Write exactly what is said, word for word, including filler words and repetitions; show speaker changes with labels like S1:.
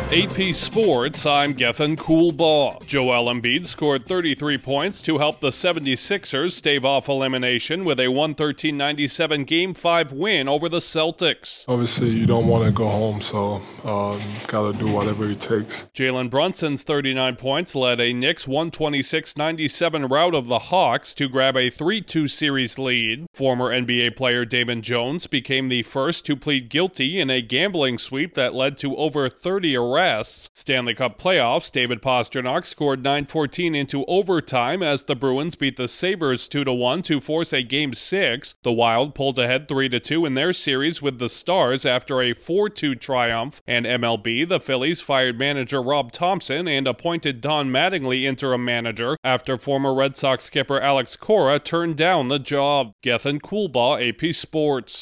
S1: A P Sports, I'm Gethin Coolbaugh. Joel Embiid scored thirty-three points to help the seventy-sixers stave off elimination with a one thirteen ninety-seven Game five win over the Celtics.
S2: Obviously, you don't want to go home, so um, got to do whatever it takes.
S1: Jalen Brunson's thirty-nine points led a Knicks one twenty-six ninety-seven rout of the Hawks to grab a three two series lead. Former N B A player Damon Jones became the first to plead guilty in a gambling sweep that led to over thirty arrests. Stanley Cup playoffs, David Pastrnak scored nine fourteen into overtime as the Bruins beat the Sabres two to one to force a Game six. The Wild pulled ahead three to two in their series with the Stars after a four two triumph. And M L B, the Phillies fired manager Rob Thompson and appointed Don Mattingly interim manager after former Red Sox skipper Alex Cora turned down the job. Gethin Coolbaugh, A P Sports.